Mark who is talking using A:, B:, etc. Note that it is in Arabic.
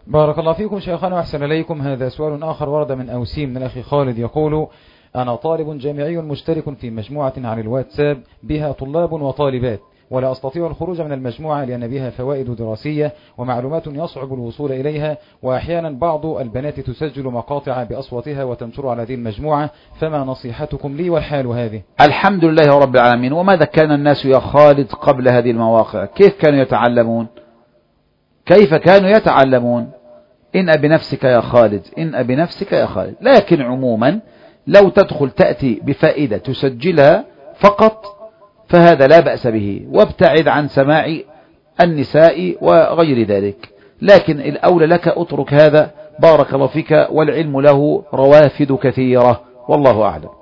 A: بارك الله فيكم شيخنا وأحسن إليكم. هذا سؤال آخر ورد من أوسيم من الأخي خالد يقول: أنا طالب جامعي مشترك في مجموعة على الواتساب بها طلاب وطالبات، ولا أستطيع الخروج من المجموعة لأن بها فوائد دراسية ومعلومات يصعب الوصول إليها، وأحيانا بعض البنات تسجل مقاطع بأصواتها وتنشر على هذه المجموعة، فما نصيحتكم لي والحال هذه؟
B: الحمد لله رب العالمين. وماذا كان الناس يا خالد قبل هذه المواقع؟ كيف كانوا يتعلمون؟ كيف كانوا يتعلمون؟ إن بنفسك يا خالد، إن بنفسك يا خالد. لكن عموما لو تدخل تأتي بفائدة تسجلها فقط فهذا لا بأس به، وابتعد عن سماع النساء وغير ذلك. لكن الأولى لك اترك هذا، بارك الله فيك، والعلم له روافد كثيرة، والله أعلم.